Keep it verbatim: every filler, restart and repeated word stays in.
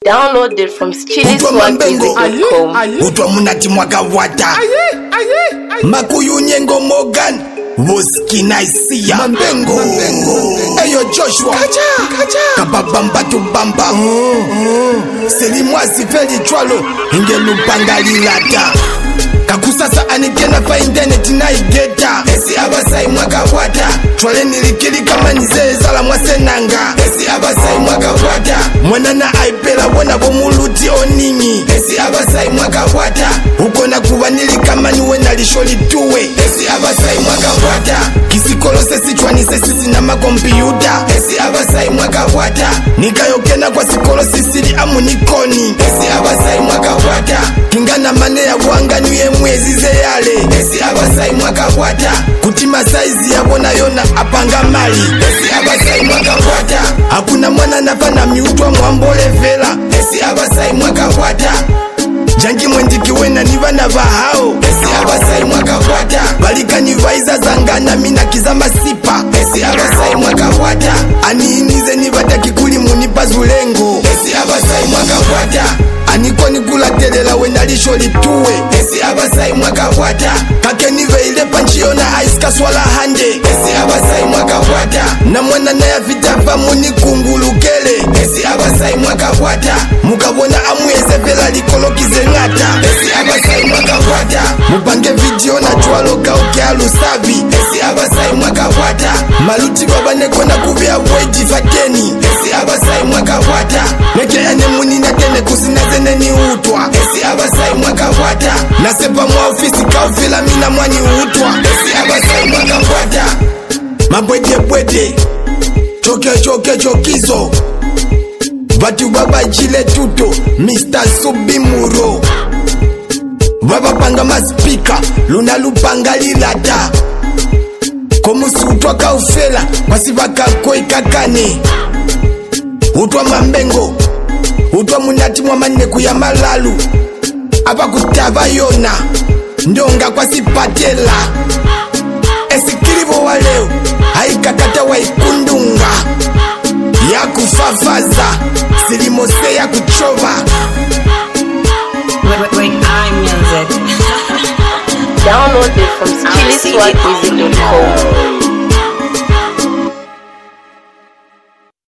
Download it from skilly swag music dot com. Utwa munati mwaka wata Makuyu Nyengo Morgan Woski Naisia Mambengo Eyo Joshua Kacha Kacha Kababamba tubamba Selimwasi Feli Chwalo Ingelu Pangalilata Kakusasa anikena pa internet na igeta Esi abasai mwaka wata Chwale nilikili kama nizeza la mwasenanga Esi abasai mwaka wata Mwana na aipela wana bomuluti oningi Esi abasai mwaka wata Ukona kuwa nili kama niwe na lisholi tuwe Esi abasai mwaka wata Kisikolo sesi chwani sesi na makompiyuta Esi abasai mwaka wata Nikayokena kwa sikolo sisili amu nikoni Esi abasai mwaka wata Kingana mane ya wanga niye mwezi zeyale Esi abasai mwaka wata Kutima saizi ya wana yona apanga mali Esi abasai mwaka wata Hakuna mwana nafana miutwa mwambole vela Esi abasai mwaka wata Jangi mwendiki wena niva na vahao Esi abasai mwaka wata Balika nivaiza zangana mina kizama sipa Esi abasai mwaka wata Aniinize nivata kikuli munipa zulengo Esi abasai mwaka wata Aniko nikula telela wena lisho lituwe Esi abasai mwaka wata Kake nive ile panchiona aiska swala hande Esi abasai mwaka wata Na mwana na ya vitafa muni kungulukele Esi abasai mwaka wata Mukabona amueze vela likolokize ngata Esi abasai mwaka wata Mupange video na chwalo kauke alusavi Esi abasai mwaka wata Maluti baba nekona kubia weji fateni Esi abasai mwaka wata Neke ene muni na tene kusinaze neni utwa Esi abasai mwaka wata Nasepa mwa ofisi kaufila mina mwani utwa Esi abasai mwaka wata Mabwede bwede Choke choke chokizo Batu baba jile tuto mister Subimuro Baba panga maspika Luna lupanga lilata Komusu utwa kaufela Masiva kakoi kakane Utwa mambengo Utwa munati mwamane kuya malalu Aba kutava yona Ndonga kwa sipatela Esikilivo waleo Haikakata wa ikundunga Ya kufafaza Silimose ya kuchova Download it from skilly swag music dot com.